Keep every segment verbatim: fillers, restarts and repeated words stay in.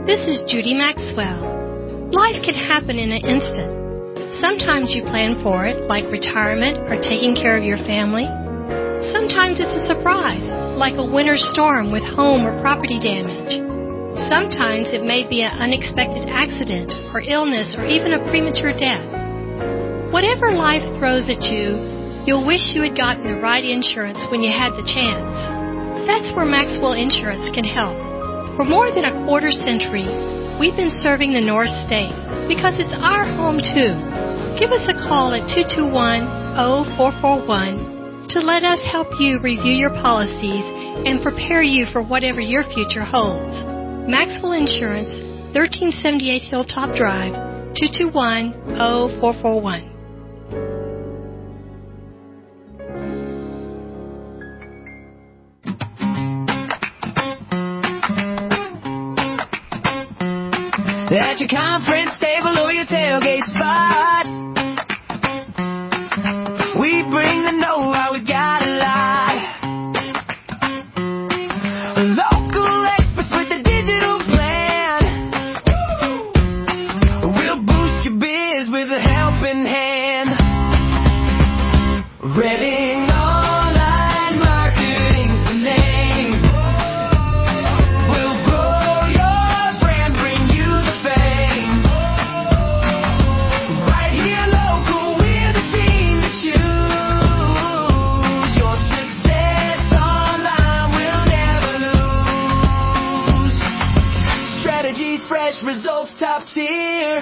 This is Judy Maxwell. Life can happen in an instant. Sometimes you plan for it, like retirement or taking care of your family. Sometimes it's a surprise, like a winter storm with home or property damage. Sometimes it may be an unexpected accident or illness or even a premature death. Whatever life throws at you, you'll wish you had gotten the right insurance when you had the chance. That's where Maxwell Insurance can help. For more than a quarter century, we've been serving the North State because it's our home too. Give us a call at two two one, zero four four one to let us help you review your policies and prepare you for whatever your future holds. Maxwell Insurance, thirteen seventy-eight Hilltop Drive, two two one, zero four four one. At your conference table or your tailgate spot, we bring the know-how, we got a lot. Local experts with a digital plan. We'll boost your biz with a helping hand. Reading Online Marketing's the name. We'll grow your brand, bring you the fame. Right here local, we're the team to choose. Your success online will never lose. Strategies fresh, results top tier.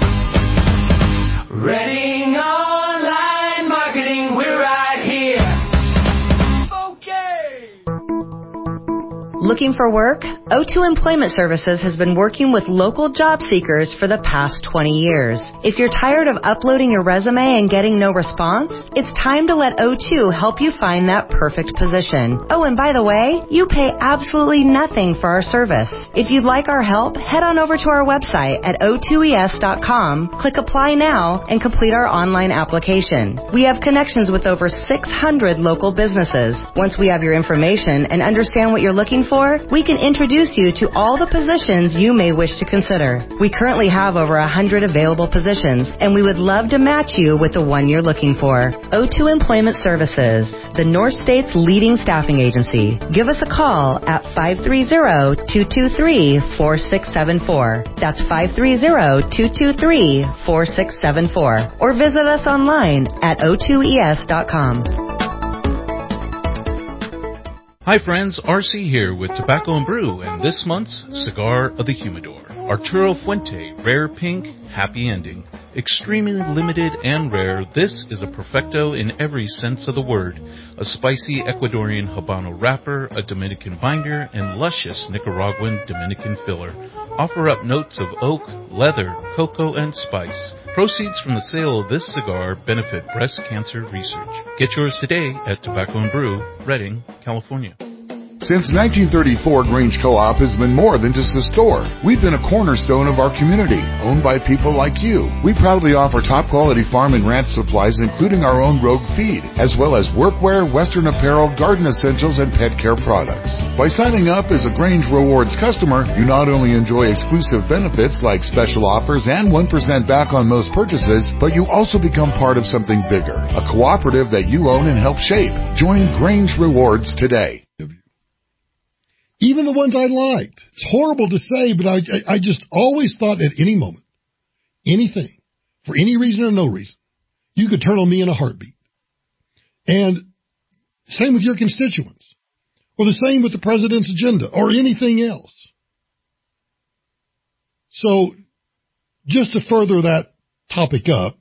Reading Online Marketing, we're right here. Okay. Looking for work? O two Employment Services has been working with local job seekers for the past twenty years. If you're tired of uploading your resume and getting no response, it's time to let O two help you find that perfect position. Oh, and by the way, you pay absolutely nothing for our service. If you'd like our help, head on over to our website at O two E S dot com, click Apply Now, and complete our online application. We have connections with over six hundred local businesses. Once we have your information and understand what you're looking for, we can introduce you to all the positions you may wish to consider. We currently have over one hundred available positions, and we would love to match you with the one you're looking for. O two Employment Services, the North State's leading staffing agency. Give us a call at five three zero, two two three, four six seven four. That's five three zero, two two three, four six seven four. Or visit us online at O two E S dot com. Hi friends, R C here with Tobacco and Brew and this month's Cigar of the Humidor. Arturo Fuente, Rare Pink, Happy Ending. Extremely limited and rare, this is a perfecto in every sense of the word. A spicy Ecuadorian Habano wrapper, a Dominican binder, and luscious Nicaraguan Dominican filler. Offer up notes of oak, leather, cocoa, and spice. Proceeds from the sale of this cigar benefit breast cancer research. Get yours today at Tobacco and Brew, Redding, California. Since nineteen thirty-four, Grange Co-op has been more than just a store. We've been a cornerstone of our community, owned by people like you. We proudly offer top-quality farm and ranch supplies, including our own Rogue feed, as well as workwear, Western apparel, garden essentials, and pet care products. By signing up as a Grange Rewards customer, you not only enjoy exclusive benefits like special offers and one percent back on most purchases, but you also become part of something bigger, a cooperative that you own and help shape. Join Grange Rewards today. Even the ones I liked. It's horrible to say, but I, I just always thought at any moment, anything, for any reason or no reason, you could turn on me in a heartbeat. And same with your constituents, or the same with the president's agenda, or anything else. So, just to further that topic up,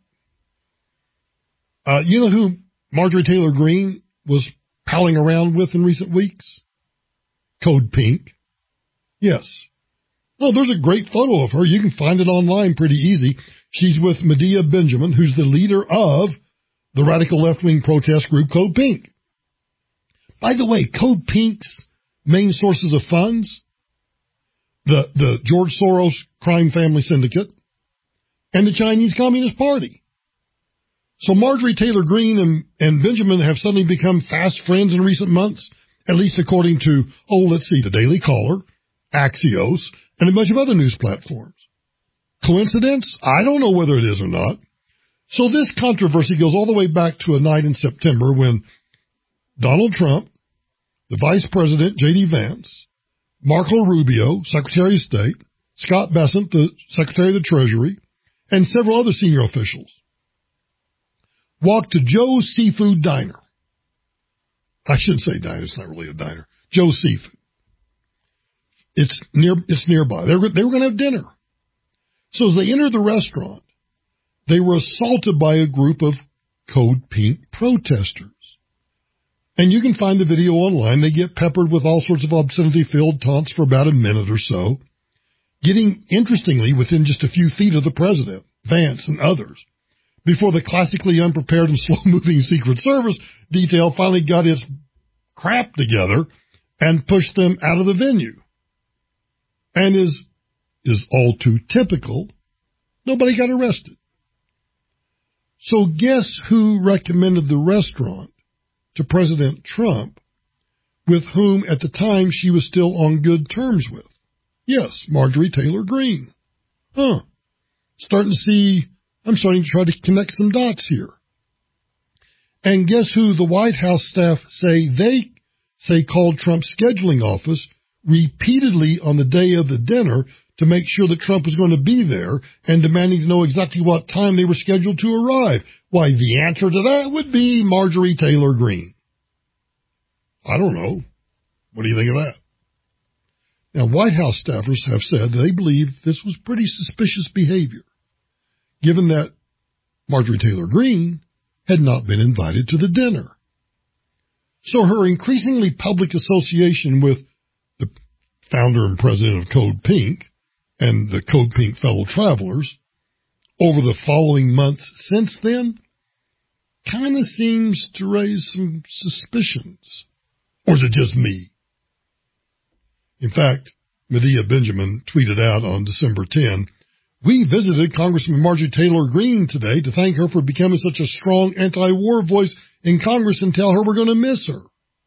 uh, you know who Marjorie Taylor Greene was palling around with in recent weeks? Code Pink. Yes. Oh, there's a great photo of her. You can find it online pretty easy. She's with Medea Benjamin, who's the leader of the radical left-wing protest group Code Pink. By the way, Code Pink's main sources of funds, the, the George Soros crime family syndicate and the Chinese Communist Party. So Marjorie Taylor Greene and, and Benjamin have suddenly become fast friends in recent months, at least according to, oh, let's see, the Daily Caller, Axios, and a bunch of other news platforms. Coincidence? I don't know whether it is or not. So this controversy goes all the way back to a night in September when Donald Trump, the Vice President, J D Vance, Marco Rubio, Secretary of State, Scott Bessent, the Secretary of the Treasury, and several other senior officials walked to Joe's Seafood Diner. I shouldn't say diner, it's not really a diner. Joe's Seafood. It's near, it's nearby. They were, they were going to have dinner. So as they entered the restaurant, they were assaulted by a group of Code Pink protesters. And you can find the video online. They get peppered with all sorts of obscenity-filled taunts for about a minute or so, getting, interestingly, within just a few feet of the president, Vance, and others, before the classically unprepared and slow-moving Secret Service detail finally got its crap together and pushed them out of the venue. And is is all too typical, nobody got arrested. So guess who recommended the restaurant to President Trump, with whom at the time she was still on good terms with? Yes, Marjorie Taylor Greene. Huh. Starting to see, I'm starting to try to connect some dots here. And guess who the White House staff say they say called Trump's scheduling office repeatedly on the day of the dinner to make sure that Trump was going to be there and demanding to know exactly what time they were scheduled to arrive? Why, the answer to that would be Marjorie Taylor Greene. I don't know. What do you think of that? Now, White House staffers have said they believe this was pretty suspicious behavior, given that Marjorie Taylor Greene had not been invited to the dinner. So her increasingly public association with the founder and president of Code Pink and the Code Pink fellow travelers over the following months since then kind of seems to raise some suspicions. Or is it just me? In fact, Medea Benjamin tweeted out on December tenth, "We visited Congressman Marjorie Taylor Greene today to thank her for becoming such a strong anti-war voice in Congress and tell her we're going to miss her."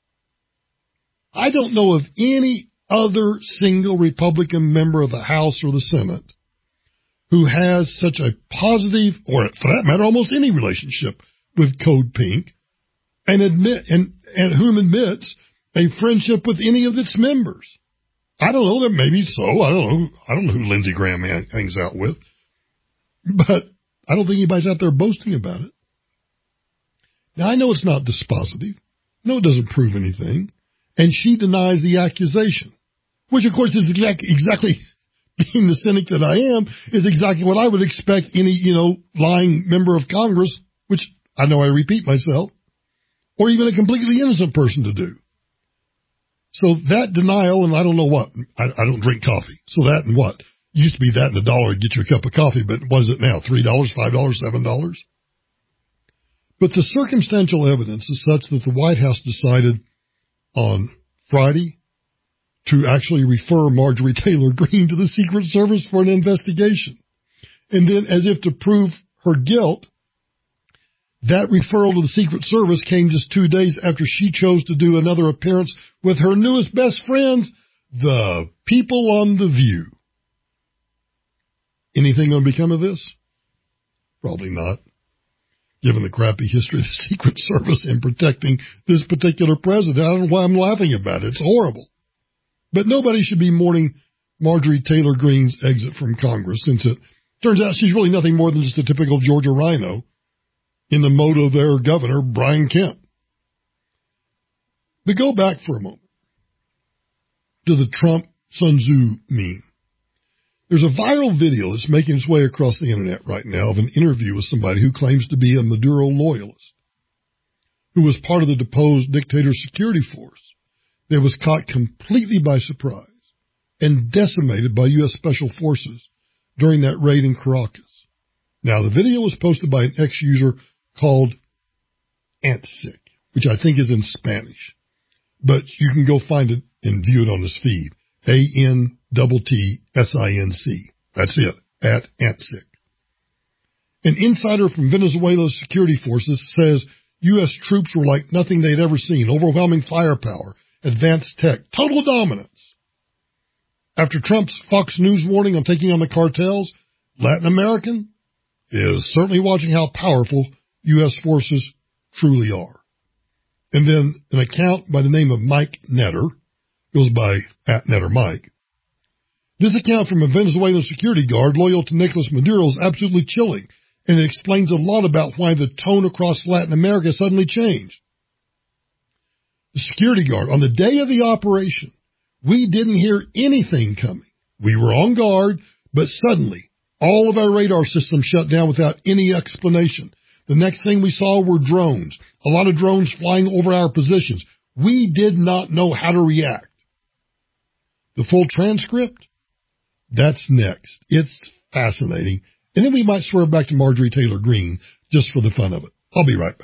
I don't know of any other single Republican member of the House or the Senate who has such a positive, or for that matter, almost any relationship with Code Pink, and admit and, and whom admits a friendship with any of its members. I don't know, that maybe so. I don't know. I don't know who Lindsey Graham hangs out with, but I don't think anybody's out there boasting about it. Now, I know it's not dispositive. No, it doesn't prove anything. And she denies the accusation, which, of course, is exactly, exactly being the cynic that I am, is exactly what I would expect any, you know, lying member of Congress, which I know I repeat myself, or even a completely innocent person to do. So that denial, and I don't know what, I, I don't drink coffee. So that and what? It used to be that and a dollar to get you a cup of coffee, but what is it now? three dollars, five dollars, seven dollars? But the circumstantial evidence is such that the White House decided on Friday to actually refer Marjorie Taylor Greene to the Secret Service for an investigation. And then, as if to prove her guilt, that referral to the Secret Service came just two days after she chose to do another appearance with her newest best friends, the people on The View. Anything going to become of this? Probably not, given the crappy history of the Secret Service in protecting this particular president. I don't know why I'm laughing about it. It's horrible. But nobody should be mourning Marjorie Taylor Greene's exit from Congress, since it turns out she's really nothing more than just a typical Georgia rhino in the mode of their governor, Brian Kemp. But go back for a moment to the Trump Sun Tzu meme. There's a viral video that's making its way across the internet right now of an interview with somebody who claims to be a Maduro loyalist, who was part of the deposed dictator's security force that was caught completely by surprise and decimated by U S Special Forces during that raid in Caracas. Now, the video was posted by an ex-user called Antsic, which I think is in Spanish, but you can go find it and view it on this feed. A N T T S I N C. That's it, at Antsic. An insider from Venezuela's security forces says U S troops were like nothing they'd ever seen. Overwhelming firepower, advanced tech, total dominance. After Trump's Fox News warning on taking on the cartels, Latin American is certainly watching how powerful U S forces truly are. And then an account by the name of Mike Netter, goes by at Netter Mike. This account from a Venezuelan security guard loyal to Nicolas Maduro is absolutely chilling, and it explains a lot about why the tone across Latin America suddenly changed. The security guard, on the day of the operation, we didn't hear anything coming. We were on guard, but suddenly all of our radar systems shut down without any explanation. The next thing we saw were drones, a lot of drones flying over our positions. We did not know how to react. The full transcript? That's next. It's fascinating. And then we might swear back to Marjorie Taylor Greene just for the fun of it. I'll be right back.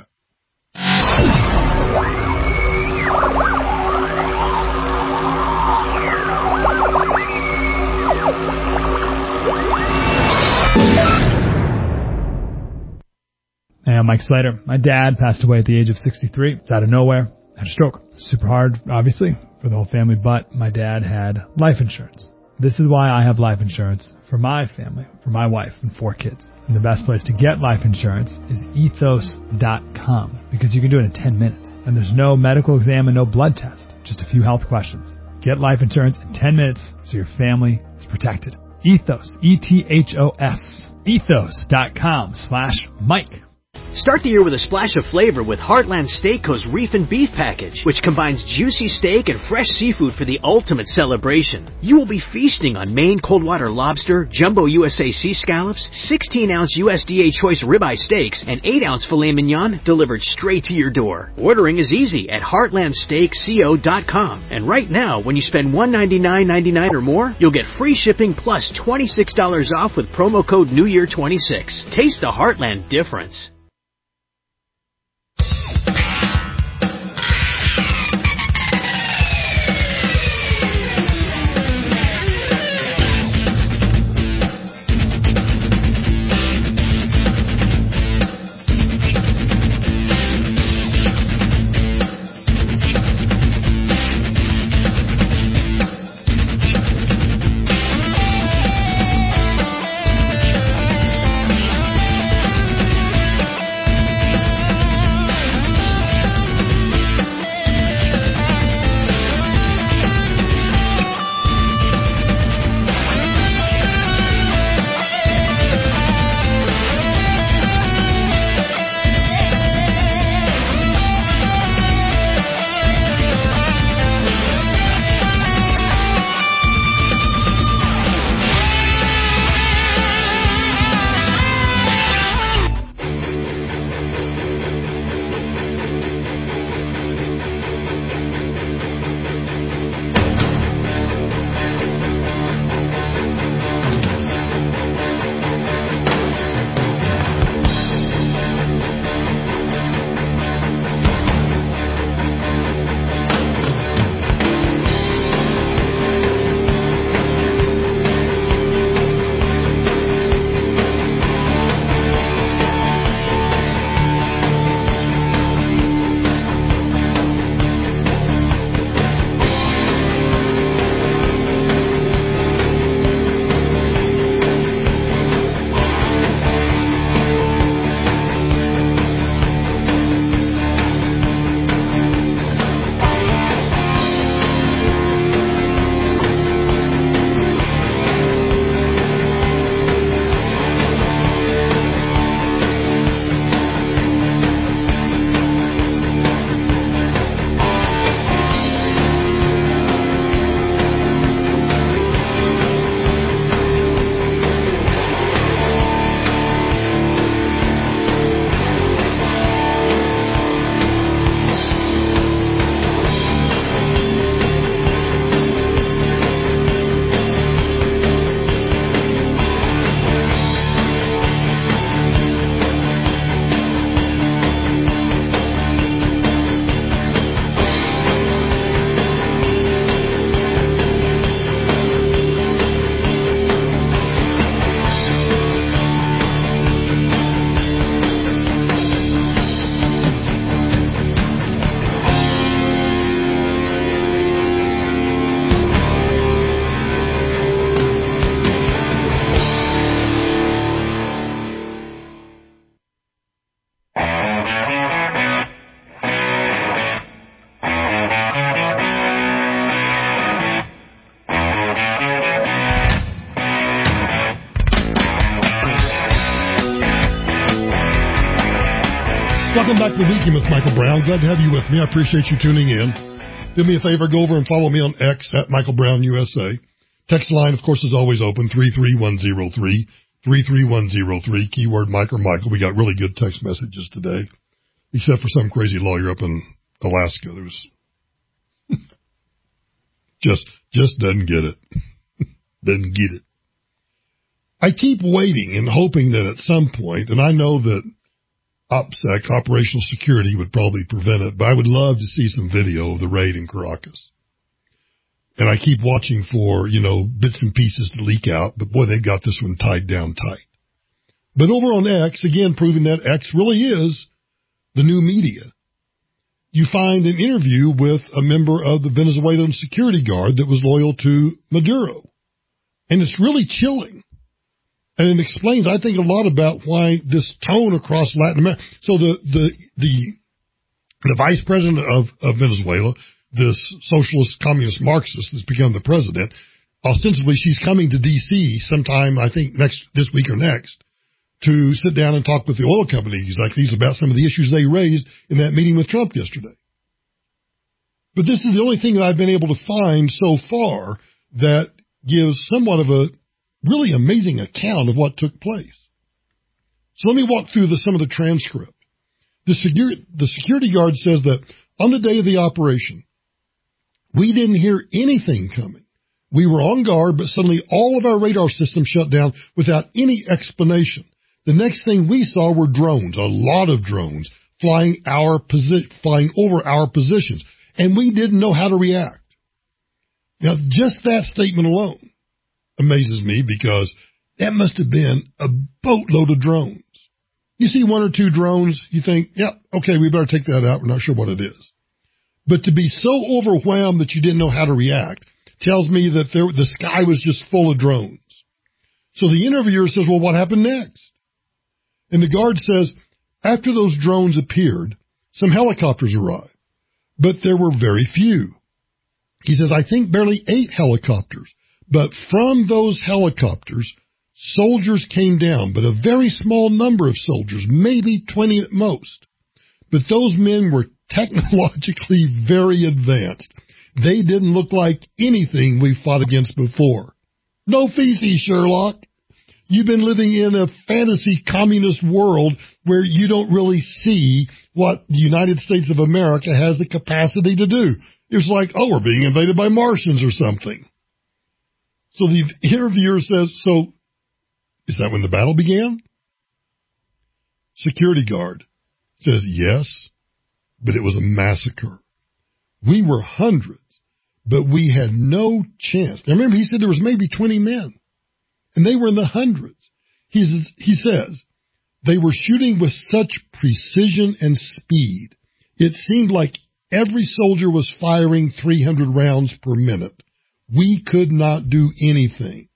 Hey, I'm Mike Slater. My dad passed away at the age of sixty-three. It's out of nowhere. I had a stroke. Super hard, obviously, for the whole family, but my dad had life insurance. This is why I have life insurance for my family, for my wife and four kids. And the best place to get life insurance is ethos dot com, because you can do it in ten minutes. And there's no medical exam and no blood test, just a few health questions. Get life insurance in ten minutes so your family is protected. Ethos, E T H O S, ethos dot com slash Mike. Start the year with a splash of flavor with Heartland Steakco's Reef and Beef Package, which combines juicy steak and fresh seafood for the ultimate celebration. You will be feasting on Maine cold water lobster, jumbo U S A sea scallops, sixteen ounce U S D A choice ribeye steaks, and eight ounce filet mignon delivered straight to your door. Ordering is easy at heartland steak co dot com. And right now, when you spend one hundred ninety-nine ninety-nine or more, you'll get free shipping plus twenty-six dollars off with promo code New Year twenty-six. Taste the Heartland difference. Welcome back to the Weekend with Michael Brown. Glad to have you with me. I appreciate you tuning in. Do me a favor, go over and follow me on X at Michael Brown U S A. Text line, of course, is always open, three three one zero three, three three one zero three, keyword Mike or Michael. We got really good text messages today, except for some crazy lawyer up in Alaska. There was just, just doesn't get it. Doesn't get it. I keep waiting and hoping that at some point, and I know that OPSEC, Operational Security, would probably prevent it, but I would love to see some video of the raid in Caracas. And I keep watching for, you know, bits and pieces to leak out, but boy, they got this one tied down tight. But over on X, again, proving that X really is the new media, you find an interview with a member of the Venezuelan security guard that was loyal to Maduro. And it's really chilling. And it explains, I think, a lot about why this tone across Latin America. So the the the, the vice president of, of Venezuela, this socialist, communist, Marxist that's become the president, ostensibly she's coming to D C sometime, I think, next this week or next, to sit down and talk with the oil companies like these about some of the issues they raised in that meeting with Trump yesterday. But this is the only thing that I've been able to find so far that gives somewhat of a really amazing account of what took place. So let me walk through the, some of the transcript. The, security, the security guard says that on the day of the operation, we didn't hear anything coming. We were on guard, but suddenly all of our radar systems shut down without any explanation. The next thing we saw were drones, a lot of drones, flying our posi- flying over our positions, and we didn't know how to react. Now, just that statement alone amazes me because that must have been a boatload of drones. You see one or two drones, you think, yeah, okay, we better take that out. We're not sure what it is. But to be so overwhelmed that you didn't know how to react tells me that there, the sky was just full of drones. So the interviewer says, well, what happened next? And the guard says, after those drones appeared, some helicopters arrived, but there were very few. He says, I think barely eight helicopters. But from those helicopters, soldiers came down, but a very small number of soldiers, maybe twenty at most. But those men were technologically very advanced. They didn't look like anything we fought against before. No feces, Sherlock. You've been living in a fantasy communist world where you don't really see what the United States of America has the capacity to do. It's like, oh, we're being invaded by Martians or something. So the interviewer says, so is that when the battle began? Security guard says, yes, but it was a massacre. We were hundreds, but we had no chance. Now remember, he said there was maybe twenty men, and they were in the hundreds. He says, he says they were shooting with such precision and speed. It seemed like every soldier was firing three hundred rounds per minute. We could not do anything.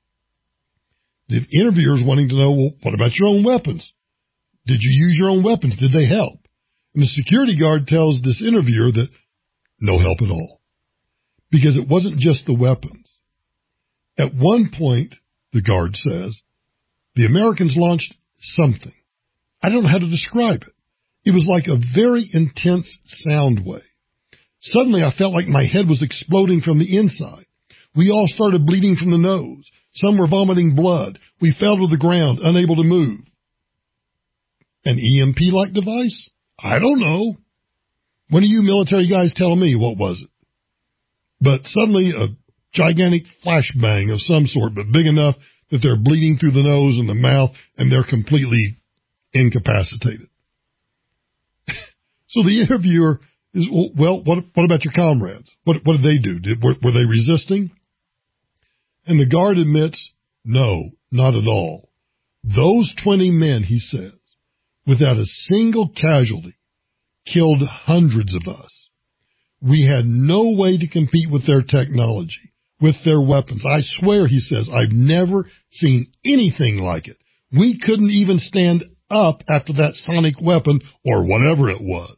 The interviewer's wanting to know, well, what about your own weapons? Did you use your own weapons? Did they help? And the security guard tells this interviewer that no help at all, because it wasn't just the weapons. At one point, the guard says, the Americans launched something. I don't know how to describe it. It was like a very intense sound wave. Suddenly, I felt like my head was exploding from the inside. We all started bleeding from the nose. Some were vomiting blood. We fell to the ground, unable to move. An E M P-like device? I don't know. One of you military guys tell me, what was it? But suddenly, a gigantic flashbang of some sort, but big enough that they're bleeding through the nose and the mouth, and they're completely incapacitated. So the interviewer is, well, what, what about your comrades? What, what did they do? Did, were, were they resisting? And the guard admits, no, not at all. Those twenty men, he says, without a single casualty, killed hundreds of us. We had no way to compete with their technology, with their weapons. I swear, he says, I've never seen anything like it. We couldn't even stand up after that sonic weapon or whatever it was.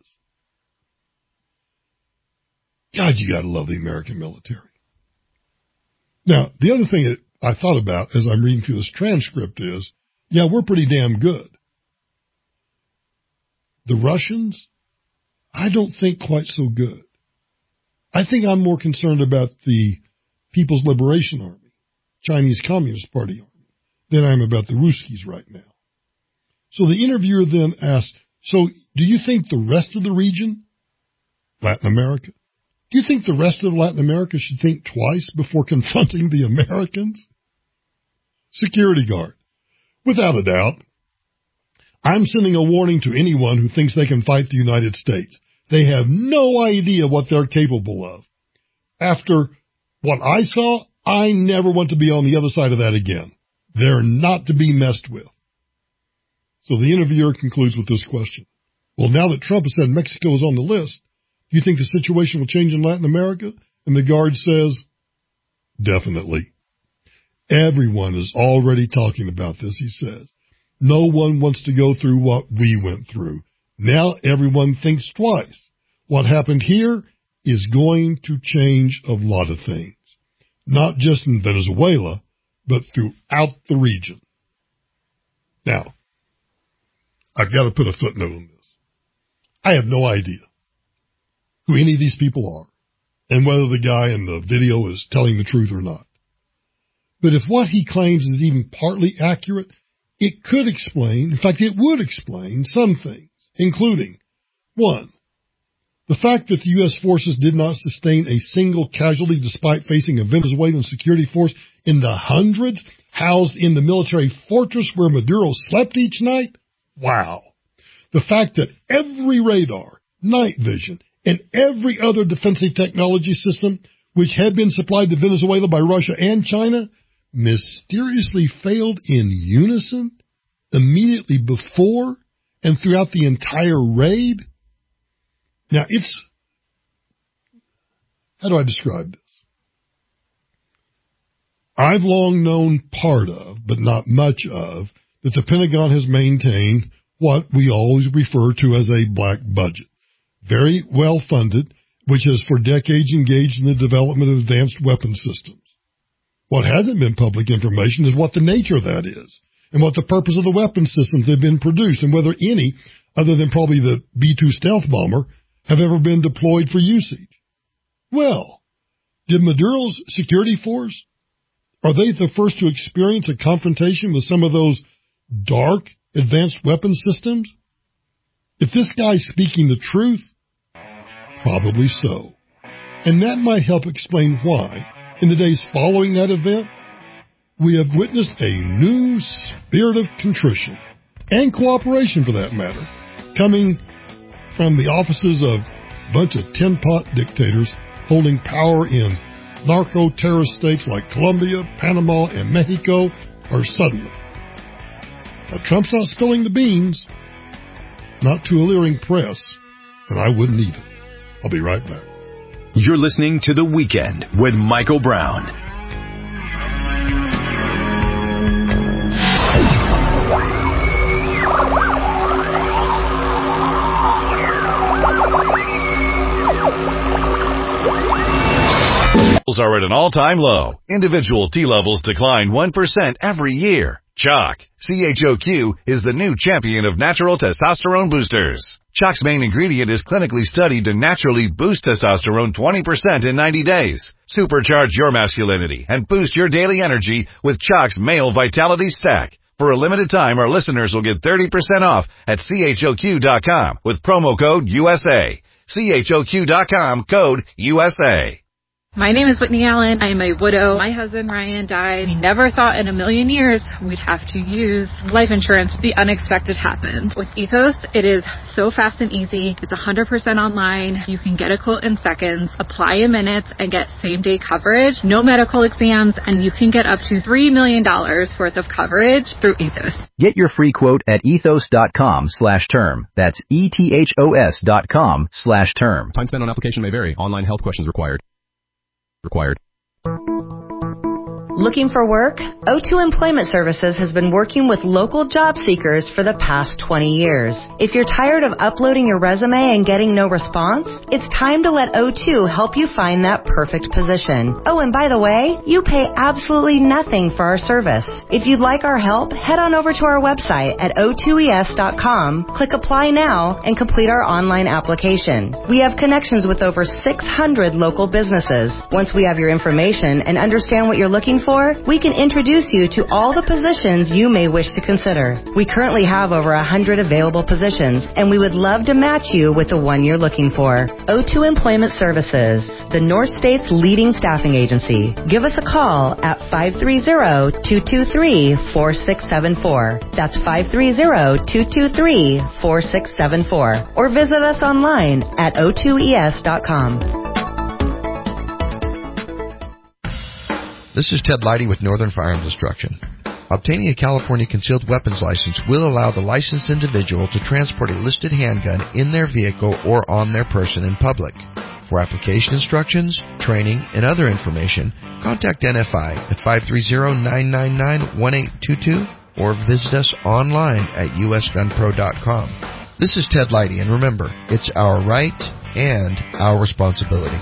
God, you gotta love the American military. Now, the other thing that I thought about as I'm reading through this transcript is, yeah, we're pretty damn good. The Russians, I don't think quite so good. I think I'm more concerned about the People's Liberation Army, Chinese Communist Party Army, than I am about the Ruskies right now. So the interviewer then asked, so do you think the rest of the region, Latin America, do you think the rest of Latin America should think twice before confronting the Americans? Security guard. Without a doubt. I'm sending a warning to anyone who thinks they can fight the United States. They have no idea what they're capable of. After what I saw, I never want to be on the other side of that again. They're not to be messed with. So the interviewer concludes with this question. Well, now that Trump has said Mexico is on the list, do you think the situation will change in Latin America? And the guard says, definitely. Everyone is already talking about this, he says. No one wants to go through what we went through. Now everyone thinks twice. What happened here is going to change a lot of things. Not just in Venezuela, but throughout the region. Now, I've got to put a footnote on this. I have no idea who any of these people are and whether the guy in the video is telling the truth or not. But if what he claims is even partly accurate, it could explain, in fact, it would explain some things, including, one, the fact that the U S forces did not sustain a single casualty despite facing a Venezuelan security force in the hundreds housed in the military fortress where Maduro slept each night. Wow. The fact that every radar, night vision, and every other defensive technology system which had been supplied to Venezuela by Russia and China mysteriously failed in unison immediately before and throughout the entire raid. Now, it's, how do I describe this? I've long known part of, but not much of, that the Pentagon has maintained what we always refer to as a black budget. Very well funded, which has for decades engaged in the development of advanced weapon systems. What hasn't been public information is what the nature of that is, and what the purpose of the weapon systems that have been produced, and whether any, other than probably the B two stealth bomber, have ever been deployed for usage. Well, did Maduro's security force, are they the first to experience a confrontation with some of those dark advanced weapon systems? If this guy's speaking the truth, probably so. And that might help explain why, in the days following that event, we have witnessed a new spirit of contrition, and cooperation for that matter, coming from the offices of a bunch of tin-pot dictators holding power in narco-terrorist states like Colombia, Panama, and Mexico, or suddenly. Now, Trump's not spilling the beans, not to alluring press, and I wouldn't either. I'll be right back. You're listening to The Weekend with Michael Brown. Are at an all-time low. Individual T levels decline one percent every year. Choq, C H O Q, is the new champion of natural testosterone boosters. Choq's main ingredient is clinically studied to naturally boost testosterone twenty percent in ninety days. Supercharge your masculinity and boost your daily energy with Choq's Male Vitality Stack. For a limited time, our listeners will get thirty percent off at C H O Q dot com with promo code U S A. C H O Q dot com, code U S A. My name is Whitney Allen. I am a widow. My husband, Ryan, died. We never thought in a million years we'd have to use life insurance. The unexpected happened. With Ethos, it is so fast and easy. It's one hundred percent online. You can get a quote in seconds, apply in minutes, and get same-day coverage. No medical exams, and you can get up to three million dollars worth of coverage through Ethos. Get your free quote at ethos.com slash term. That's E-T-H-O-S dot com slash term. Time spent on application may vary. Online health questions required. Required. Looking for work? O two Employment Services has been working with local job seekers for the past twenty years. If you're tired of uploading your resume and getting no response, it's time to let O two help you find that perfect position. Oh, and by the way, you pay absolutely nothing for our service. If you'd like our help, head on over to our website at O two E S dot com, click Apply Now, and complete our online application. We have connections with over six hundred local businesses. Once we have your information and understand what you're looking for, we can introduce you to all the positions you may wish to consider. We currently have over one hundred available positions, and we would love to match you with the one you're looking for. O two Employment Services, the North State's leading staffing agency. Give us a call at five three zero, two two three, four six seven four. That's five three zero, two two three, four six seven four. Or visit us online at O two E S dot com. This is Ted Leidy with Northern Firearms Instruction. Obtaining a California concealed weapons license will allow the licensed individual to transport a listed handgun in their vehicle or on their person in public. For application instructions, training, and other information, contact N F I at five three zero, nine nine nine, one eight two two or visit us online at U S gun pro dot com. This is Ted Leidy, and remember, it's our right and our responsibility.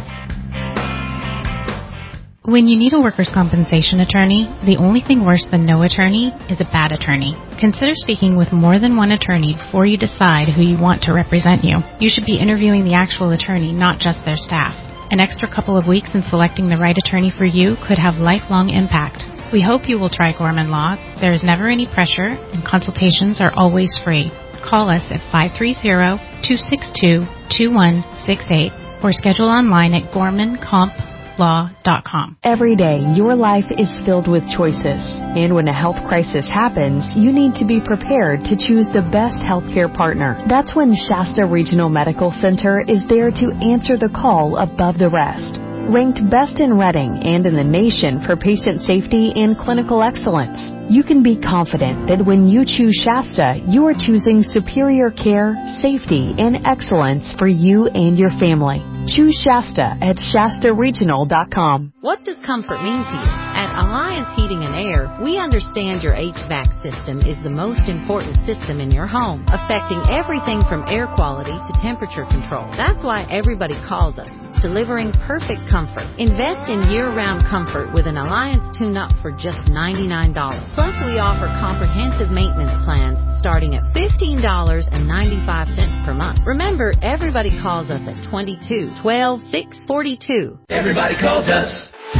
When you need a workers' compensation attorney, the only thing worse than no attorney is a bad attorney. Consider speaking with more than one attorney before you decide who you want to represent you. You should be interviewing the actual attorney, not just their staff. An extra couple of weeks in selecting the right attorney for you could have lifelong impact. We hope you will try Gorman Law. There is never any pressure, and consultations are always free. Call us at five three zero, two six two, two one six eight or schedule online at gorman comp law dot com. Every day, your life is filled with choices. And when a health crisis happens, you need to be prepared to choose the best healthcare partner. That's when Shasta Regional Medical Center is there to answer the call above the rest. Ranked best in Reading and in the nation for patient safety and clinical excellence, you can be confident that when you choose Shasta, you are choosing superior care, safety, and excellence for you and your family. Choose Shasta at Shasta Regional dot com. What does comfort mean to you? At Alliance Heating and Air, we understand your H V A C system is the most important system in your home, affecting everything from air quality to temperature control. That's why everybody calls us, delivering perfect comfort. Invest in year-round comfort with an Alliance tune-up for just ninety-nine dollars. Plus, we offer comprehensive maintenance plans starting at fifteen dollars and ninety-five cents per month. Remember, everybody calls us at twenty-two, twelve, six forty-two. Everybody calls us.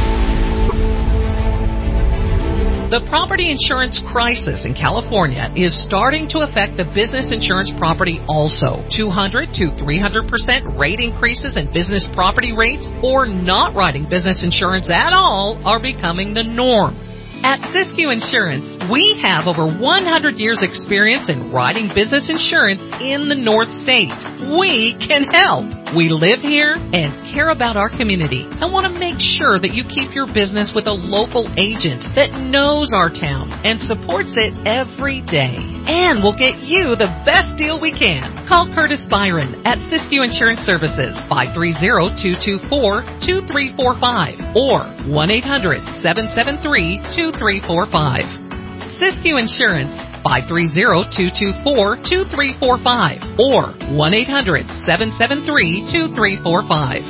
The property insurance crisis in California is starting to affect the business insurance property also. two hundred to three hundred percent rate increases in business property rates or not writing business insurance at all are becoming the norm. At Siskiyou Insurance, we have over one hundred years experience in writing business insurance in the North State. We can help. We live here and care about our community and want to make sure that you keep your business with a local agent that knows our town and supports it every day. And we'll get you the best deal we can. Call Curtis Byron at Siskiyou Insurance Services, five three zero, two two four, two three four five or one eight hundred, seven seven three, two three four five. Siskiyou Insurance, five three zero, two two four, two three four five or one eight hundred, seven seven three, two three four five.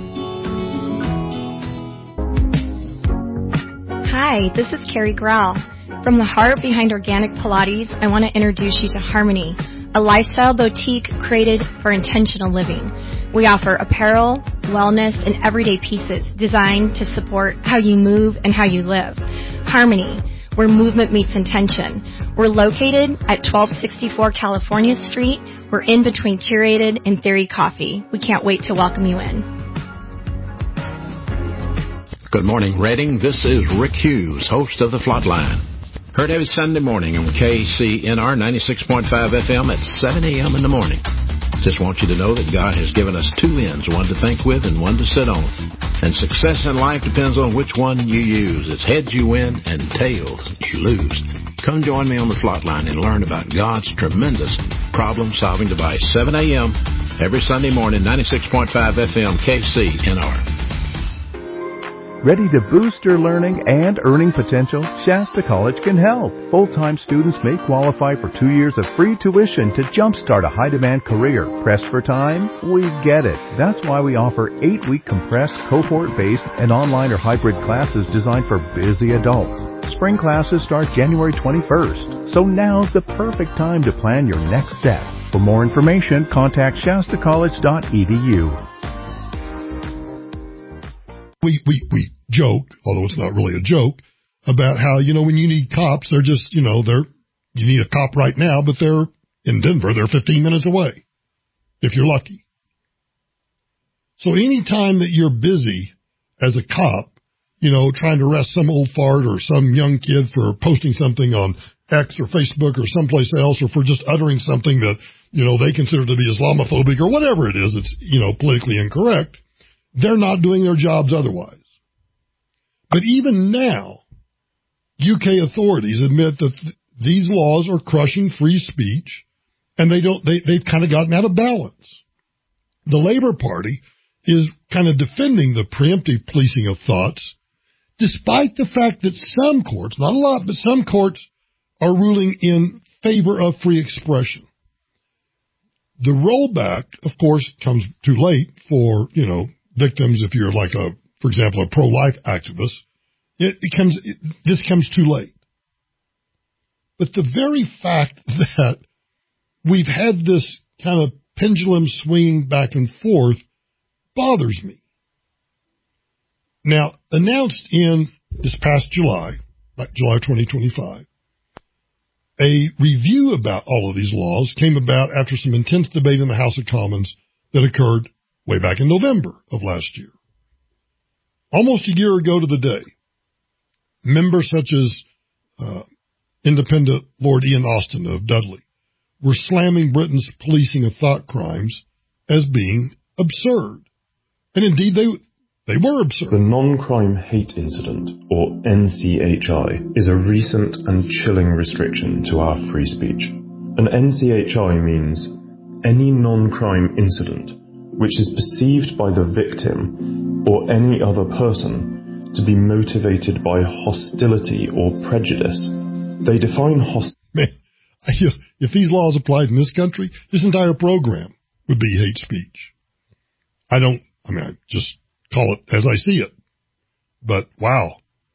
Hi, this is Carrie Grau. From the heart behind Organic Pilates, I want to introduce you to Harmony, a lifestyle boutique created for intentional living. We offer apparel, wellness, and everyday pieces designed to support how you move and how you live. Harmony, where movement meets intention. We're located at twelve sixty-four California Street. We're in between Curated and Theory Coffee. We can't wait to welcome you in. Good morning, Reading. This is Rick Hughes, host of The Flatline. Heard every Sunday morning on K C N R ninety-six point five F M at seven a.m. in the morning. Just want you to know that God has given us two ends, one to think with and one to sit on. And success in life depends on which one you use. It's heads you win and tails you lose. Come join me on The Flatline and learn about God's tremendous problem-solving device. seven a.m. every Sunday morning, ninety-six point five F M, K C N R. Ready to boost your learning and earning potential? Shasta College can help. Full-time students may qualify for two years of free tuition to jumpstart a high-demand career. Pressed for time? We get it. That's why we offer eight-week compressed, cohort-based, and online or hybrid classes designed for busy adults. Spring classes start January twenty-first, so now's the perfect time to plan your next step. For more information, contact shasta college dot e d u. We, we, we joke, although it's not really a joke, about how, you know, when you need cops, they're just, you know, they're, you need a cop right now, but they're in Denver, they're fifteen minutes away, if you're lucky. So any time that you're busy as a cop, you know, trying to arrest some old fart or some young kid for posting something on X or Facebook or someplace else, or for just uttering something that, you know, they consider to be Islamophobic or whatever it is, it's, you know, politically incorrect, they're not doing their jobs otherwise. But even now, U K authorities admit that th- these laws are crushing free speech, and they don't, they, they've kind of gotten out of balance. The Labour Party is kind of defending the preemptive policing of thoughts, despite the fact that some courts, not a lot, but some courts are ruling in favor of free expression. The rollback, of course, comes too late for, you know, victims. If you're like a, for example, a pro-life activist, it, it comes, it, this comes too late. But the very fact that we've had this kind of pendulum swinging back and forth bothers me. Now, announced in this past July, like July twenty twenty-five, a review about all of these laws came about after some intense debate in the House of Commons that occurred way back in November of last year. Almost a year ago to the day, members such as uh, independent Lord Ian Austin of Dudley were slamming Britain's policing of thought crimes as being absurd. And indeed, they they were absurd. The Non-Crime Hate Incident, or N C H I, is a recent and chilling restriction to our free speech. An N C H I means any non-crime incident which is perceived by the victim or any other person to be motivated by hostility or prejudice. They define hostility. If these laws applied in this country, this entire program would be hate speech. I don't, I mean, I just call it as I see it. But wow,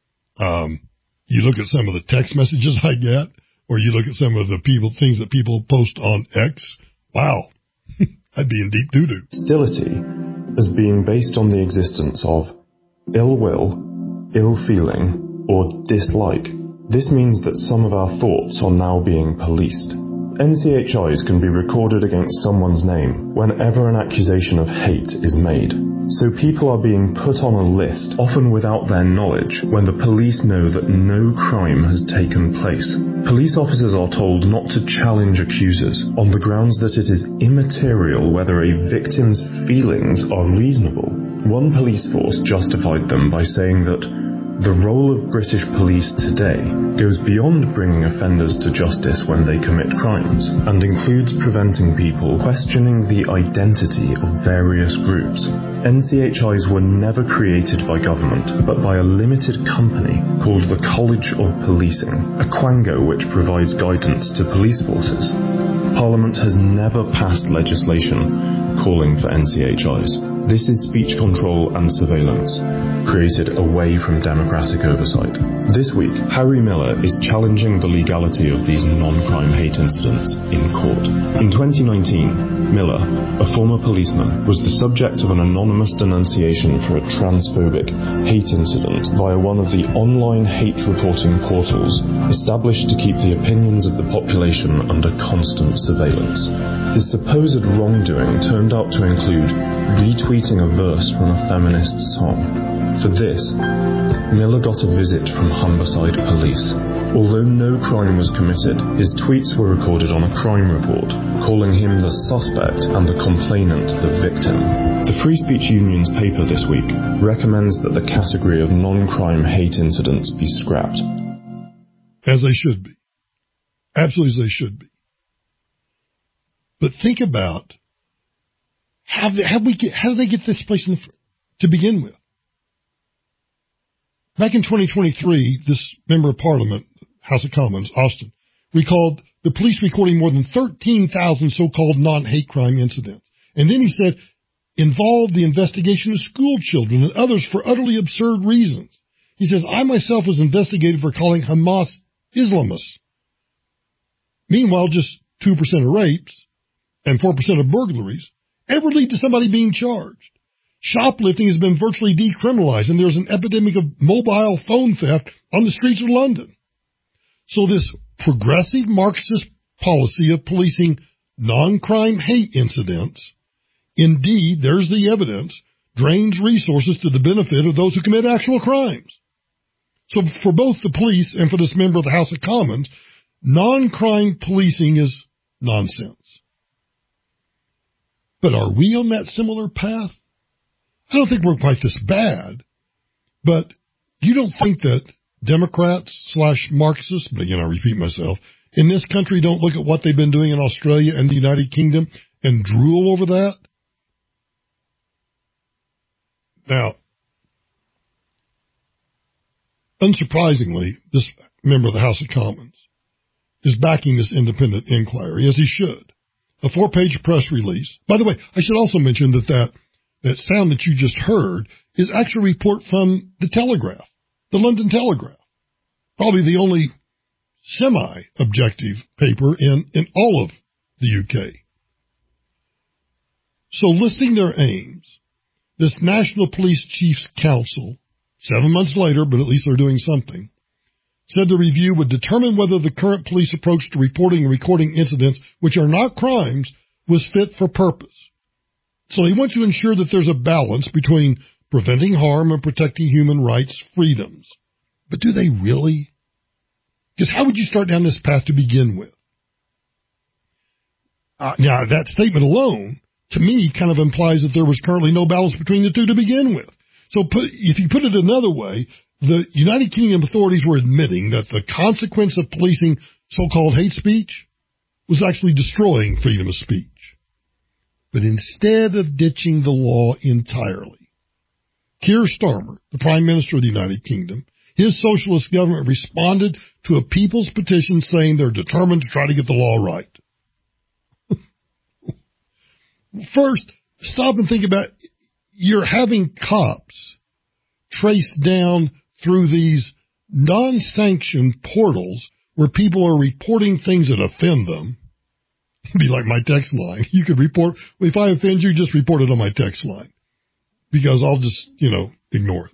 um, you look at some of the text messages I get, or you look at some of the people, things that people post on X, wow, I'd be in deep doo-doo. Hostility as being based on the existence of ill will, ill feeling, or dislike. This means that some of our thoughts are now being policed. N C H Is can be recorded against someone's name whenever an accusation of hate is made. So people are being put on a list, often without their knowledge, when the police know that no crime has taken place. Police officers are told not to challenge accusers on the grounds that it is immaterial whether a victim's feelings are reasonable. One police force justified them by saying that the role of British police today goes beyond bringing offenders to justice when they commit crimes and includes preventing people questioning the identity of various groups. N C H Is were never created by government, but by a limited company called the College of Policing, a quango which provides guidance to police forces. Parliament has never passed legislation calling for N C H Is. This is speech control and surveillance, created away from democratic oversight. This week, Harry Miller is challenging the legality of these non-crime hate incidents in court. In twenty nineteen, Miller, a former policeman, was the subject of an anonymous denunciation for a transphobic hate incident via one of the online hate reporting portals established to keep the opinions of the population under constant surveillance. His supposed wrongdoing turned out to include retweeting a verse from a feminist song. For this, Miller got a visit from Humberside Police. Although no crime was committed, his tweets were recorded on a crime report, calling him the suspect and the complainant the victim. The Free Speech Union's paper this week recommends that the category of non-crime hate incidents be scrapped. As they should be. Absolutely as they should be. But think about how, they, how, we get, how did they get this place in the, to begin with? Back in twenty twenty-three, this member of Parliament, House of Commons, Austin, recalled the police recording more than thirteen thousand so-called non-hate crime incidents. And then he said, involved the investigation of school children and others for utterly absurd reasons. He says, I myself was investigated for calling Hamas Islamists. Meanwhile, just two percent of rapes and four percent of burglaries ever lead to somebody being charged. Shoplifting has been virtually decriminalized, and there's an epidemic of mobile phone theft on the streets of London. So this progressive Marxist policy of policing non-crime hate incidents, indeed, there's the evidence, drains resources to the benefit of those who commit actual crimes. So for both the police and for this member of the House of Commons, non-crime policing is nonsense. But are we on that similar path? I don't think we're quite this bad, but you don't think that Democrats slash Marxists, but again, I repeat myself, in this country don't look at what they've been doing in Australia and the United Kingdom and drool over that? Now, unsurprisingly, this member of the House of Commons is backing this independent inquiry, as he should. A four-page press release. By the way, I should also mention that that, that sound that you just heard is actually a report from the Telegraph, the London Telegraph, probably the only semi-objective paper in, in all of the U K. So listing their aims, this National Police Chiefs Council, seven months later, but at least they're doing something, said the review would determine whether the current police approach to reporting and recording incidents, which are not crimes, was fit for purpose. So they want to ensure that there's a balance between preventing harm and protecting human rights freedoms. But do they really? Because how would you start down this path to begin with? Uh, now, that statement alone, to me, kind of implies that there was currently no balance between the two to begin with. So put, if you put it another way, the United Kingdom authorities were admitting that the consequence of policing so-called hate speech was actually destroying freedom of speech. But instead of ditching the law entirely, Keir Starmer, the Prime Minister of the United Kingdom, his socialist government responded to a people's petition saying they're determined to try to get the law right. First, stop and think about, you're having cops traced down through these non-sanctioned portals where people are reporting things that offend them. It'd be like my text line. You could report, if I offend you, just report it on my text line because I'll just, you know, ignore it.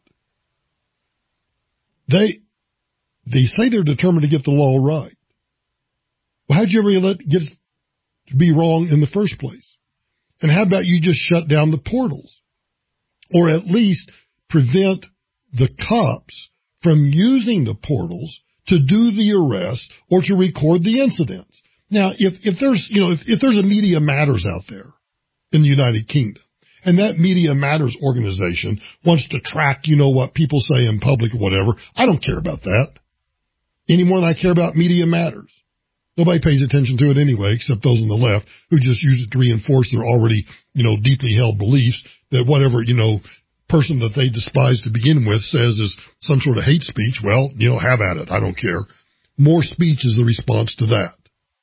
They, they say they're determined to get the law right. Well, how'd you ever let it get to be wrong in the first place? And how about you just shut down the portals? Or at least prevent the cops from using the portals to do the arrest or to record the incidents. Now, if, if there's, you know, if, if there's a Media Matters out there in the United Kingdom, and that Media Matters organization wants to track, you know, what people say in public or whatever, I don't care about that any more than I care about Media Matters. Nobody pays attention to it anyway, except those on the left who just use it to reinforce their already, you know, deeply held beliefs that whatever, you know, person that they despise to begin with says is some sort of hate speech. Well, you know, have at it. I don't care. More speech is the response to that.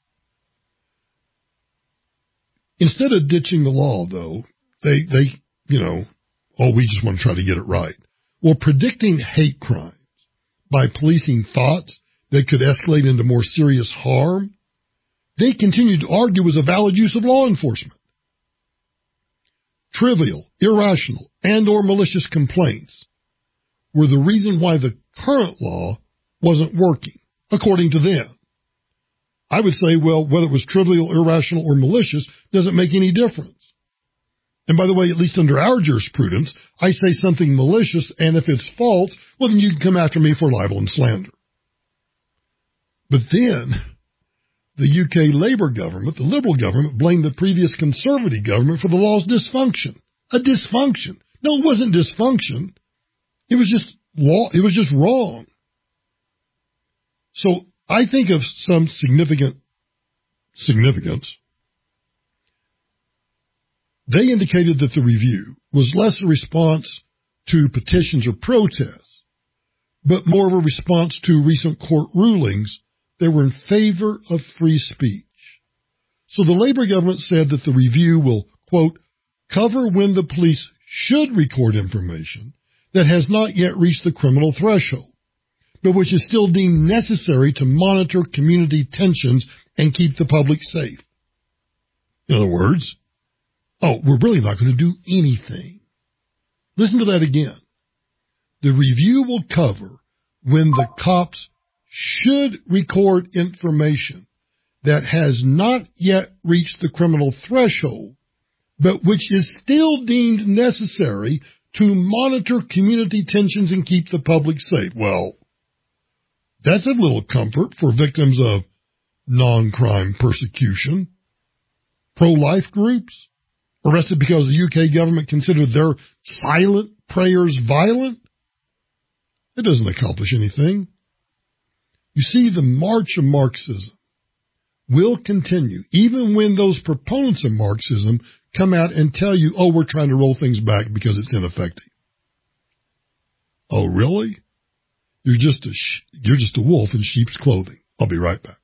Instead of ditching the law, though, they, they, you know, oh, we just want to try to get it right. Well, predicting hate crimes by policing thoughts that could escalate into more serious harm, they continued to argue was a valid use of law enforcement. Trivial, irrational, and or malicious complaints were the reason why the current law wasn't working, according to them. I would say, well, whether it was trivial, irrational, or malicious doesn't make any difference. And by the way, at least under our jurisprudence, I say something malicious, and if it's false, well, then you can come after me for libel and slander. But then, the U K Labour government, the Liberal government, blamed the previous Conservative government for the law's dysfunction. A dysfunction. No, it wasn't dysfunction. It was just law. It was just wrong. So I think of some significant significance. They indicated that the review was less a response to petitions or protests, but more of a response to recent court rulings that were in favor of free speech. So the Labor government said that the review will, quote, cover when the police should record information that has not yet reached the criminal threshold, but which is still deemed necessary to monitor community tensions and keep the public safe. In other words, oh, we're really not going to do anything. Listen to that again. The review will cover when the cops should record information that has not yet reached the criminal threshold, but which is still deemed necessary to monitor community tensions and keep the public safe. Well, that's a little comfort for victims of non-crime persecution. Pro-life groups arrested because the U K government considered their silent prayers violent. It doesn't accomplish anything. You see, the march of Marxism will continue, even when those proponents of Marxism come out and tell you, oh, we're trying to roll things back because it's ineffective. Oh, really? You're just a sh- you're just a wolf in sheep's clothing. I'll be right back.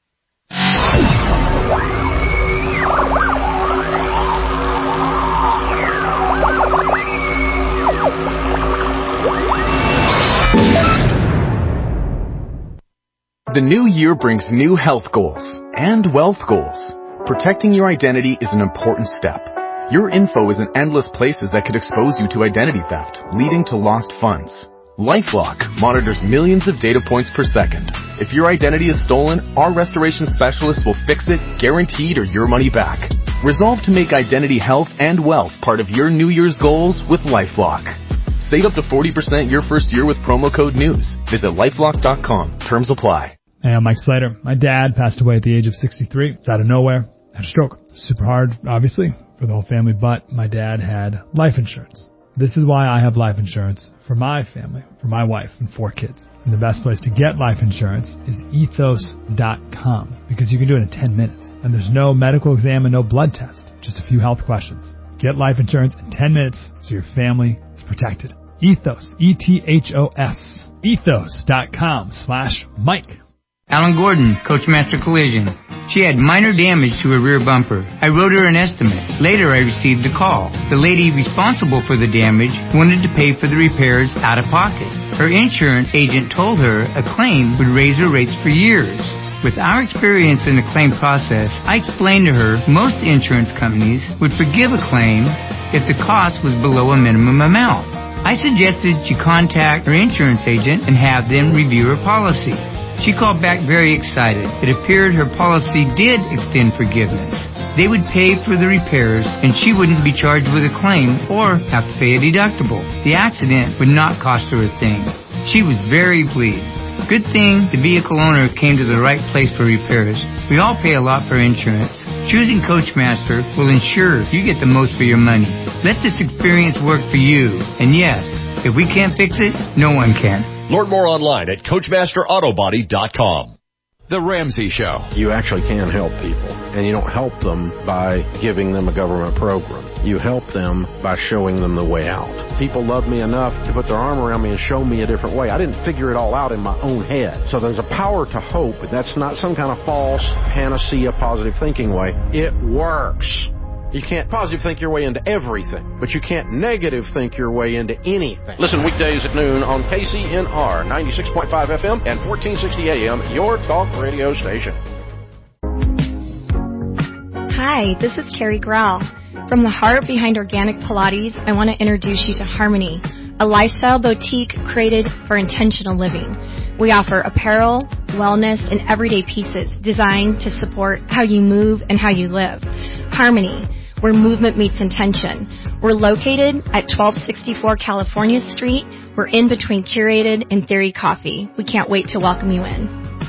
The new year brings new health goals and wealth goals. Protecting your identity is an important step. Your info is in endless places that could expose you to identity theft, leading to lost funds. LifeLock monitors millions of data points per second. If your identity is stolen, our restoration specialists will fix it, guaranteed, or your money back. Resolve to make identity health and wealth part of your New Year's goals with LifeLock. Save up to forty percent your first year with promo code NEWS. Visit lifelock dot com. Terms apply. Hey, I'm Mike Slater. My dad passed away at the age of sixty-three. It's out of nowhere. Had a stroke. Super hard, obviously, for the whole family, but my dad had life insurance. This is why I have life insurance for my family, for my wife and four kids. And the best place to get life insurance is ethos dot com, because you can do it in ten minutes. And there's no medical exam and no blood test, just a few health questions. Get life insurance in ten minutes so your family is protected. Ethos, E T H O S, ethos dot com slash Mike. Alan Gordon, Coachmaster Collision. She had minor damage to her rear bumper. I wrote her an estimate. Later, I received a call. The lady responsible for the damage wanted to pay for the repairs out of pocket. Her insurance agent told her a claim would raise her rates for years. With our experience in the claim process, I explained to her most insurance companies would forgive a claim if the cost was below a minimum amount. I suggested she contact her insurance agent and have them review her policy. She called back very excited. It appeared her policy did extend forgiveness. They would pay for the repairs, and she wouldn't be charged with a claim or have to pay a deductible. The accident would not cost her a thing. She was very pleased. Good thing the vehicle owner came to the right place for repairs. We all pay a lot for insurance. Choosing Coachmaster will ensure you get the most for your money. Let this experience work for you. And yes, if we can't fix it, no one can. Learn more online at coachmaster auto body dot com. The Ramsey Show. You actually can help people, and you don't help them by giving them a government program. You help them by showing them the way out. People love me enough to put their arm around me and show me a different way. I didn't figure it all out in my own head. So there's a power to hope. That's not some kind of false panacea positive thinking way. It works. You can't positive think your way into everything, but you can't negative think your way into anything. Listen weekdays at noon on K C N R ninety-six point five F M and fourteen sixty A M, your talk radio station. Hi, this is Carrie Grau. From the heart behind Organic Pilates, I want to introduce you to Harmony, a lifestyle boutique created for intentional living. We offer apparel, wellness, and everyday pieces designed to support how you move and how you live. Harmony, where movement meets intention. We're located at twelve sixty-four California Street. We're in between Curated and Theory Coffee. We can't wait to welcome you in.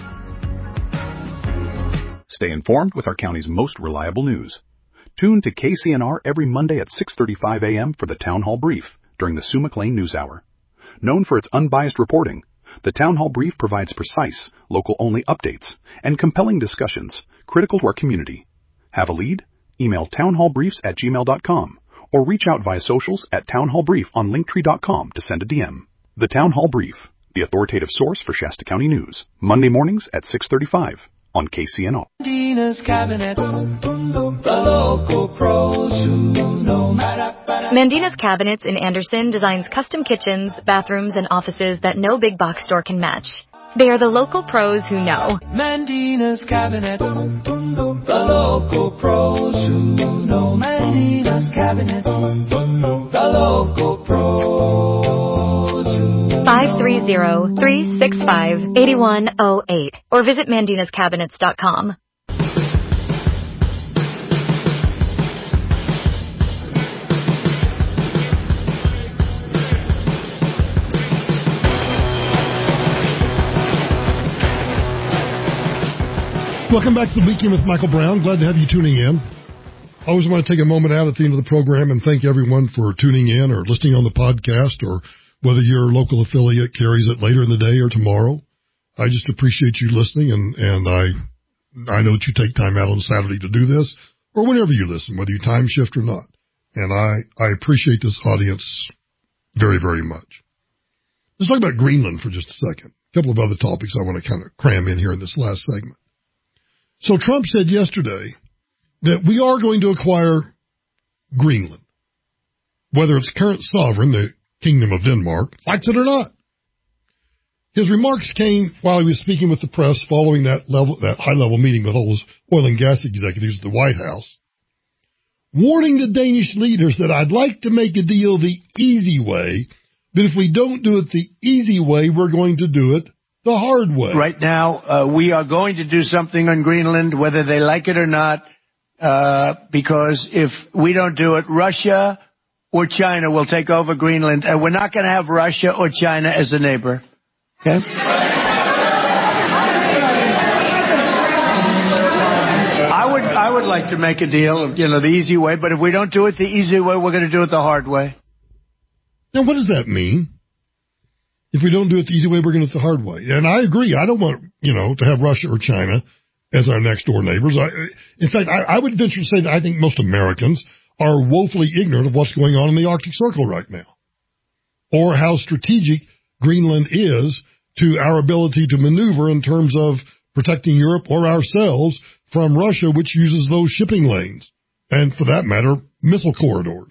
Stay informed with our county's most reliable news. Tune to K C N R every Monday at six thirty-five A M for the Town Hall Brief during the Sue McLean News Hour. Known for its unbiased reporting, the Town Hall Brief provides precise, local-only updates and compelling discussions critical to our community. Have a lead? Email townhallbriefs at gmail dot com or reach out via socials at townhallbrief on linktree dot com to send a D M. The Town Hall Brief, the authoritative source for Shasta County news. Monday mornings at six thirty-five on K C N R. Mandina's Cabinets, the local pros who know. Mandina's Cabinets in Anderson designs custom kitchens, bathrooms, and offices that no big box store can match. They are the local pros who know. Mandina's Cabinets, the local pros who know. Mandina's Cabinets, the local pros who know. five three zero, three six five, eight one zero eight or visit mandinas cabinets dot com. Welcome back to the Weekend with Michael Brown. Glad to have you tuning in. I always want to take a moment out at the end of the program and thank everyone for tuning in or listening on the podcast, or whether your local affiliate carries it later in the day or tomorrow. I just appreciate you listening, and, and I I know that you take time out on Saturday to do this, or whenever you listen, whether you time shift or not. And I, I appreciate this audience very, very much. Let's talk about Greenland for just a second. A couple of other topics I want to kind of cram in here in this last segment. So Trump said yesterday that we are going to acquire Greenland, whether its current sovereign, the Kingdom of Denmark, likes it or not. His remarks came while he was speaking with the press following that level, that high-level meeting with all those oil and gas executives at the White House, warning the Danish leaders that I'd like to make a deal the easy way, but if we don't do it the easy way, we're going to do it the hard way. Right now, uh, we are going to do something on Greenland, whether they like it or not, uh, because if we don't do it, Russia or China will take over Greenland, and we're not going to have Russia or China as a neighbor. Okay? I would, I would like to make a deal, you know, the easy way, but if we don't do it the easy way, we're going to do it the hard way. Now, what does that mean? If we don't do it the easy way, we're going to do it the hard way. And I agree. I don't want, you know, to have Russia or China as our next door neighbors. I, in fact, I, I would venture to say that I think most Americans are woefully ignorant of what's going on in the Arctic Circle right now, or how strategic Greenland is to our ability to maneuver in terms of protecting Europe or ourselves from Russia, which uses those shipping lanes, and for that matter, missile corridors.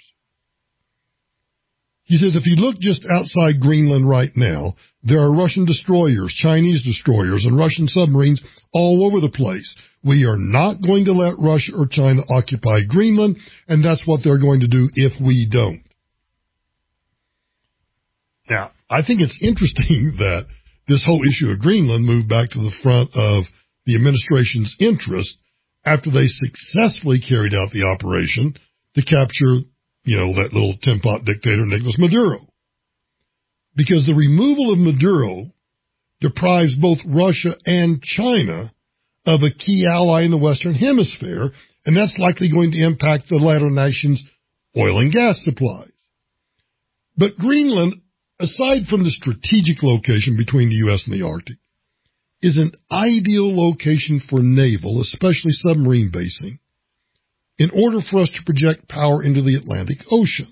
He says if you look just outside Greenland right now, there are Russian destroyers, Chinese destroyers, and Russian submarines all over the place. We are not going to let Russia or China occupy Greenland, and that's what they're going to do if we don't. Now, I think it's interesting that this whole issue of Greenland moved back to the front of the administration's interest after they successfully carried out the operation to capture, you know, that little tin pot dictator, Nicolas Maduro. Because the removal of Maduro deprives both Russia and China of a key ally in the Western Hemisphere, and that's likely going to impact the latter nation's oil and gas supplies. But Greenland, aside from the strategic location between the U S and the Arctic, is an ideal location for naval, especially submarine basing, in order for us to project power into the Atlantic Ocean.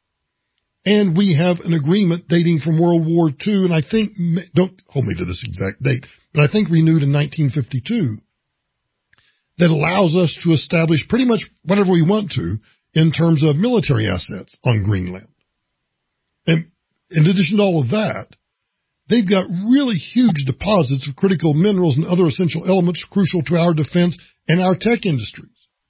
And we have an agreement dating from World War Two, and I think, don't hold me to this exact date, but I think renewed in nineteen fifty-two, that allows us to establish pretty much whatever we want to in terms of military assets on Greenland. And in addition to all of that, they've got really huge deposits of critical minerals and other essential elements crucial to our defense and our tech industries.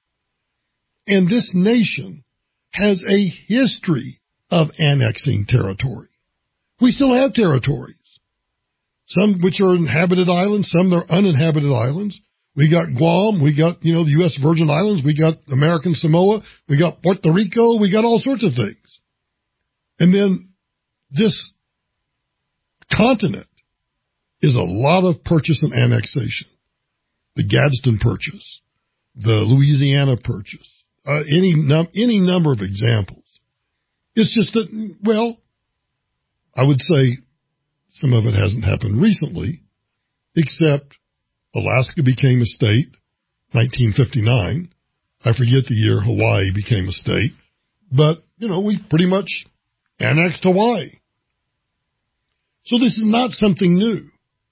And this nation has a history of annexing territory. We still have territories, some which are inhabited islands, some that are uninhabited islands. We got Guam, we got, you know, the U S Virgin Islands, we got American Samoa, we got Puerto Rico, we got all sorts of things. And then this continent is a lot of purchase and annexation. The Gadsden Purchase, the Louisiana Purchase, uh, any num- any number of examples. It's just that, well, I would say some of it hasn't happened recently, except Alaska became a state, nineteen fifty-nine. I forget the year Hawaii became a state, but, you know, we pretty much annexed Hawaii. So this is not something new.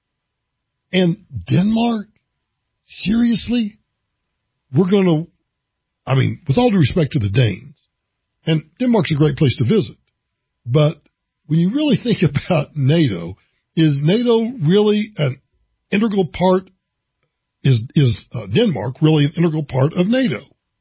And Denmark, seriously, we're going to, I mean, with all due respect to the Danes, and Denmark's a great place to visit, but when you really think about NATO, is NATO really an integral part, is, is uh, Denmark really an integral part of NATO?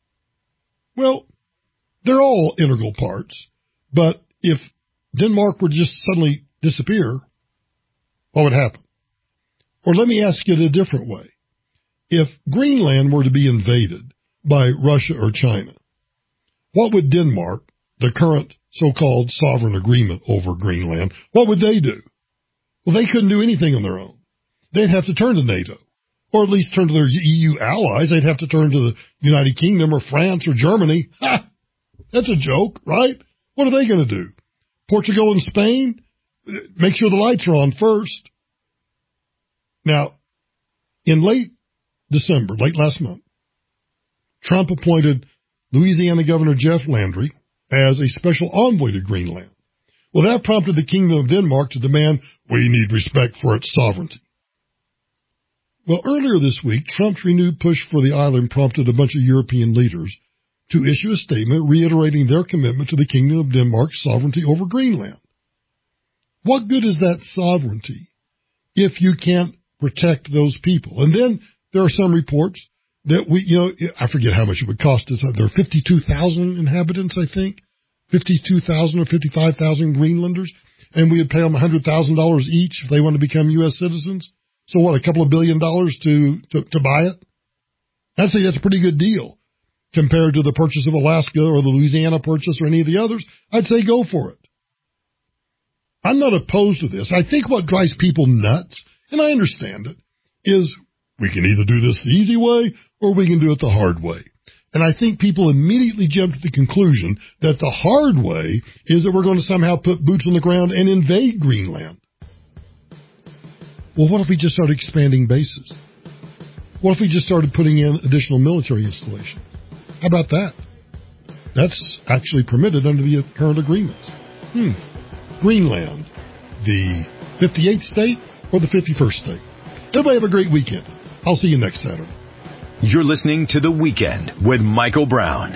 Well, they're all integral parts, but if Denmark were to just suddenly disappear, what would happen? Or let me ask it a different way. If Greenland were to be invaded by Russia or China, what would Denmark, the current so-called sovereign agreement over Greenland, what would they do? Well, they couldn't do anything on their own. They'd have to turn to NATO, or at least turn to their E U allies. They'd have to turn to the United Kingdom or France or Germany. Ha! That's a joke, right? What are they going to do? Portugal and Spain? Make sure the lights are on first. Now, in late December, late last month, Trump appointed Louisiana Governor Jeff Landry as a special envoy to Greenland. Well, that prompted the Kingdom of Denmark to demand we need respect for its sovereignty. Well, earlier this week, Trump's renewed push for the island prompted a bunch of European leaders to issue a statement reiterating their commitment to the Kingdom of Denmark's sovereignty over Greenland. What good is that sovereignty if you can't protect those people? And then there are some reports that we, you know, I forget how much it would cost us. There are fifty-two thousand inhabitants, I think, fifty-two thousand or fifty-five thousand Greenlanders, and we would pay them one hundred thousand dollars each if they want to become U S citizens. So what, a couple of billion dollars to, to, to buy it? I'd say that's a pretty good deal compared to the purchase of Alaska or the Louisiana purchase or any of the others. I'd say go for it. I'm not opposed to this. I think what drives people nuts, and I understand it, is we can either do this the easy way or we can do it the hard way. And I think people immediately jump to the conclusion that the hard way is that we're going to somehow put boots on the ground and invade Greenland. Well, what if we just started expanding bases? What if we just started putting in additional military installations? How about that? That's actually permitted under the current agreements. Hmm. Greenland, the fifty-eighth state or the fifty-first state? Everybody have a great weekend. I'll see you next Saturday. You're listening to The Weekend with Michael Brown.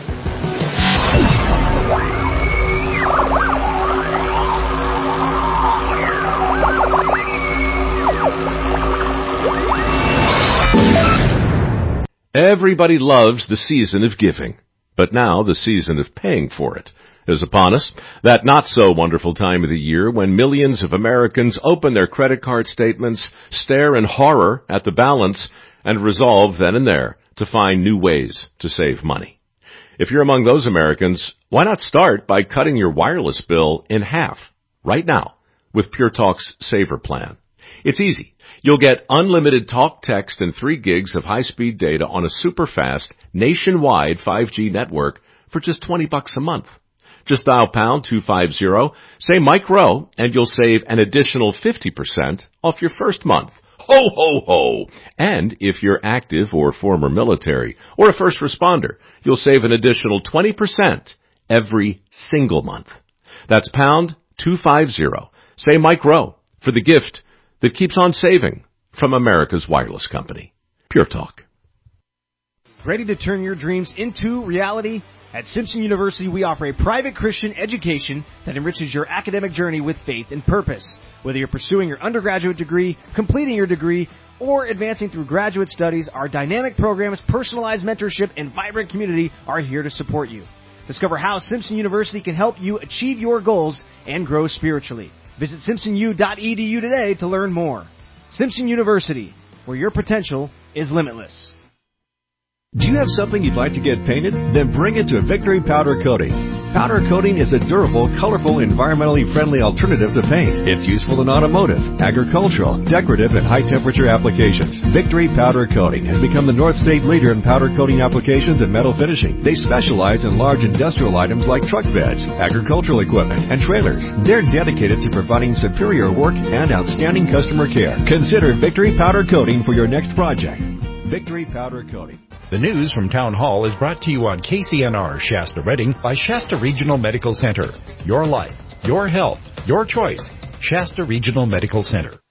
Everybody loves the season of giving, but now the season of paying for it is upon us. That not-so-wonderful time of the year when millions of Americans open their credit card statements, stare in horror at the balance, and resolve then and there to find new ways to save money. If you're among those Americans, why not start by cutting your wireless bill in half right now with Pure Talk's Saver Plan? It's easy. You'll get unlimited talk, text, and three gigs of high-speed data on a super-fast, nationwide five G network for just twenty bucks a month. Just dial pound two fifty, say Mike Rowe, and you'll save an additional fifty percent off your first month. Ho, ho, ho! And if you're active or former military or a first responder, you'll save an additional twenty percent every single month. That's pound two fifty. Say Mike Rowe for the gift that keeps on saving from America's wireless company. Pure Talk. Ready to turn your dreams into reality? At Simpson University, we offer a private Christian education that enriches your academic journey with faith and purpose. Whether you're pursuing your undergraduate degree, completing your degree, or advancing through graduate studies, our dynamic programs, personalized mentorship, and vibrant community are here to support you. Discover how Simpson University can help you achieve your goals and grow spiritually. Visit simpson u dot e d u today to learn more. Simpson University, where your potential is limitless. Do you have something you'd like to get painted? Then bring it to Victory Powder Coating. Powder coating is a durable, colorful, environmentally friendly alternative to paint. It's useful in automotive, agricultural, decorative, and high-temperature applications. Victory Powder Coating has become the North State leader in powder coating applications and metal finishing. They specialize in large industrial items like truck beds, agricultural equipment, and trailers. They're dedicated to providing superior work and outstanding customer care. Consider Victory Powder Coating for your next project. Victory Powder Coating. The news from Town Hall is brought to you on K C N R Shasta Redding by Shasta Regional Medical Center. Your life, your health, your choice. Shasta Regional Medical Center.